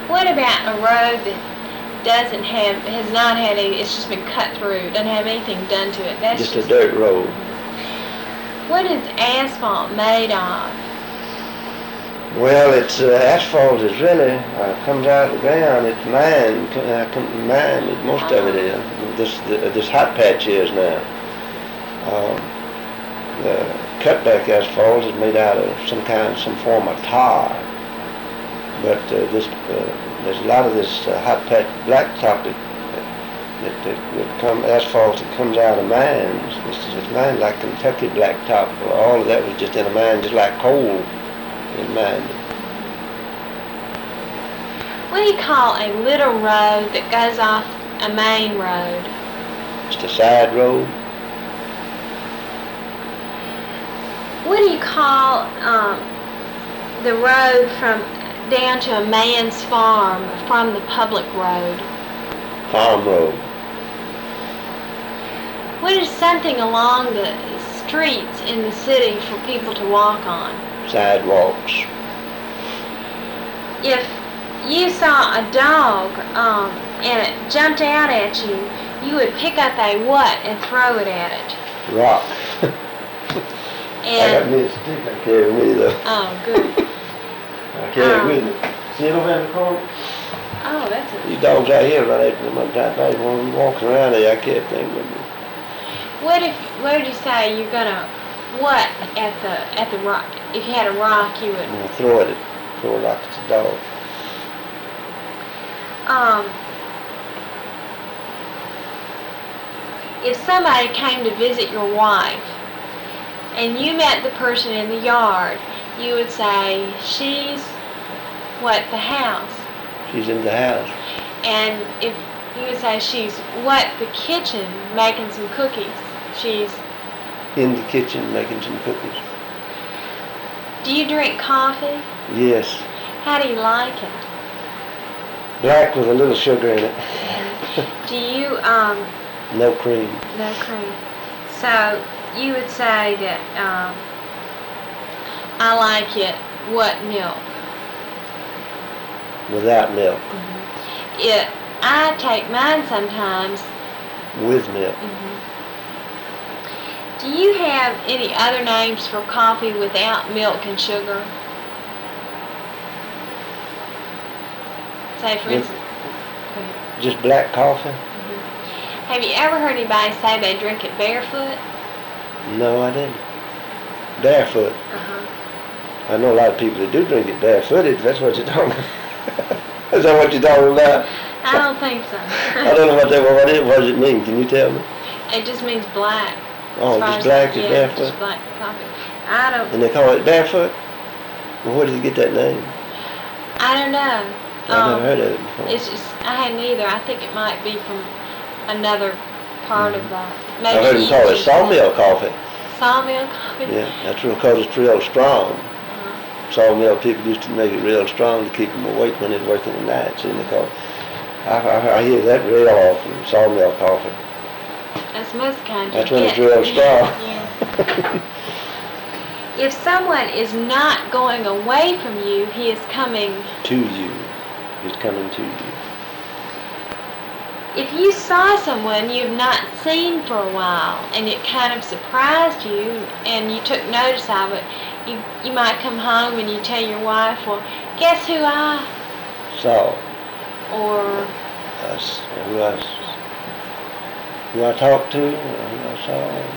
What about a road that has not had it's just been cut through, doesn't have anything done to it? That's just a dirt road. What is asphalt made of? Well, it's asphalt is really comes out of the ground. It's mined. Most of it is. This hot patch is now. The cutback asphalt is made out of some form of tar. But there's a lot of this hot patch blacktop asphalt that comes out of mines. It's mined like Kentucky blacktop. All of that was just in a mine, just like coal. What do you call a little road that goes off a main road? Just a side road. What do you call the road down to a man's farm from the public road? Farm road. What is something along the streets in the city for people to walk on? Sidewalks. If you saw a dog and it jumped out at you, you would pick up a what and throw it at it? Rock. I got me a stick I carry with me though. Oh, good. I carry it with me. See it over in the corner? Oh, that's it. These dogs out here right after them when I'm walking around there, I carry everything with me. What did you say you're gonna at the rock? If you had a rock, you would throw a rock at the dog. If somebody came to visit your wife and you met the person in the yard, you would say, she's the house? She's in the house. And if you would say she's the kitchen making some cookies, she's in the kitchen making some cookies. Do you drink coffee? Yes. How do you like it? Black with a little sugar in it. Do you no cream. No cream. So you would say that I like it what milk? Without milk. Mm-hmm. I take mine sometimes with milk. Mm-hmm. Do you have any other names for coffee without milk and sugar? Say, for instance, just black coffee? Mm-hmm. Have you ever heard anybody say they drink it barefoot? No, I didn't. Barefoot? Uh-huh. I know a lot of people that do drink it barefooted. That's what you're talking about. Is that what you're talking about? I don't think so. I don't know what does it mean. Can you tell me? It just means black. Oh, just black is barefoot? Just black coffee. I don't... And they call it barefoot? Well, where did you get that name? I don't know. I've never heard of it before. It's just, I hadn't either. I think it might be from another part of the... I heard them call it sawmill coffee. Sawmill coffee? Yeah, that's real, because it's real strong. Sawmill people used to make it real strong to keep them awake when they're working at night. See, I hear that real often, sawmill coffee. That's most kinds. That's when it's real strong. Yeah. If someone is not going away from you, he is coming to you. He's coming to you. If you saw someone you've not seen for a while and it kind of surprised you and you took notice of it, you might come home and you tell your wife, well, guess who I saw? Or who I talked to, or who I saw.